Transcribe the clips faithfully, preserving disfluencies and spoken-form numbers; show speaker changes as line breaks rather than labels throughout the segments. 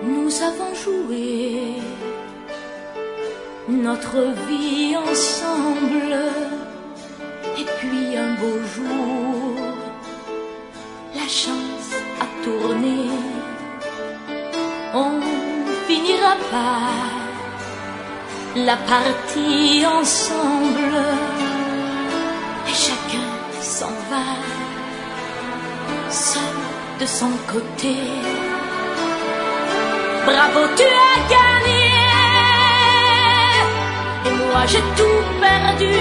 Nous avons joué notre vie ensemble, et puis un beau jour, la chance a tourné. On finira par la partie ensemble, et chacun s'en va, seul de son côté. Bravo, tu as gagné, et moi j'ai tout perdu.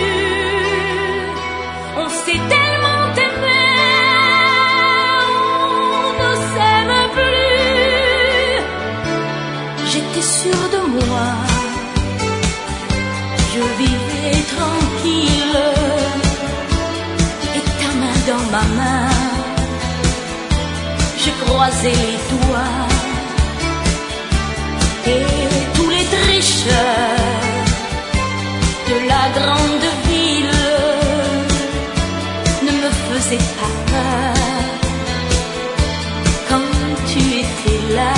On s'est tellement aimé, on ne s'aime plus. J'étais sûre de moi, je vivais tranquille, et ta main dans ma main, j'ai croisé les doigts. Et tous les tricheurs de la grande ville ne me faisaient pas peur quand tu étais là.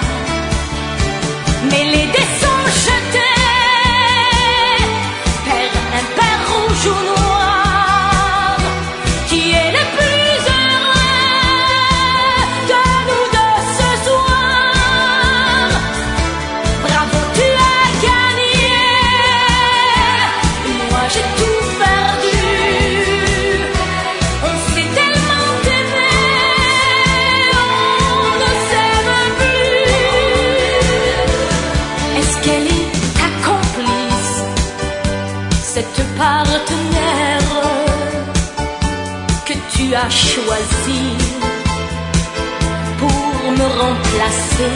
Mais les dés sont jetés, père impair, rouge ou noir, qui est le plus heureux de nous deux ce soir. Bravo, tu as gagné, moi j'ai tout perdu. On s'est tellement aimé, on ne s'aime plus. Est-ce qu'elle est ta complice, cette partenaire que tu as choisi pour me remplacer?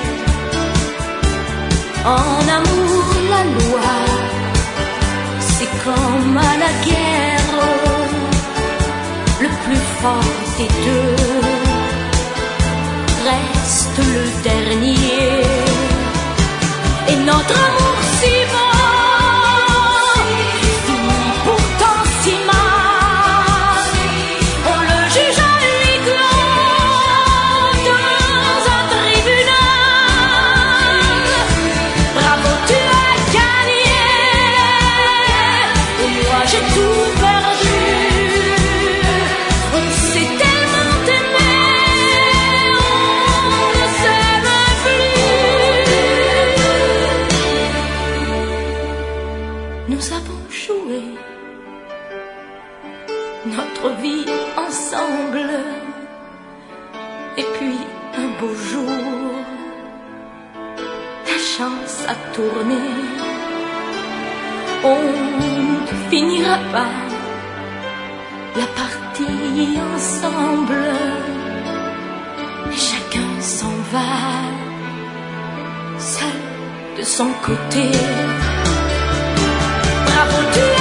En amour, la loi, c'est comme à la guerre, le plus fort des deux reste le dernier. Et notre amour si beau finit pourtant si mal. On le juge à huis clos dans un tribunal. Bravo, tu as gagné, et moi j'ai tout perdu. On s'est tellement aimé, on ne s'aime plus. Nous avons joué notre vie ensemble, et puis un beau jour, ta chance a tourné. On ne finira pas la partie ensemble, et chacun s'en va, seul de son côté. Bravo, tu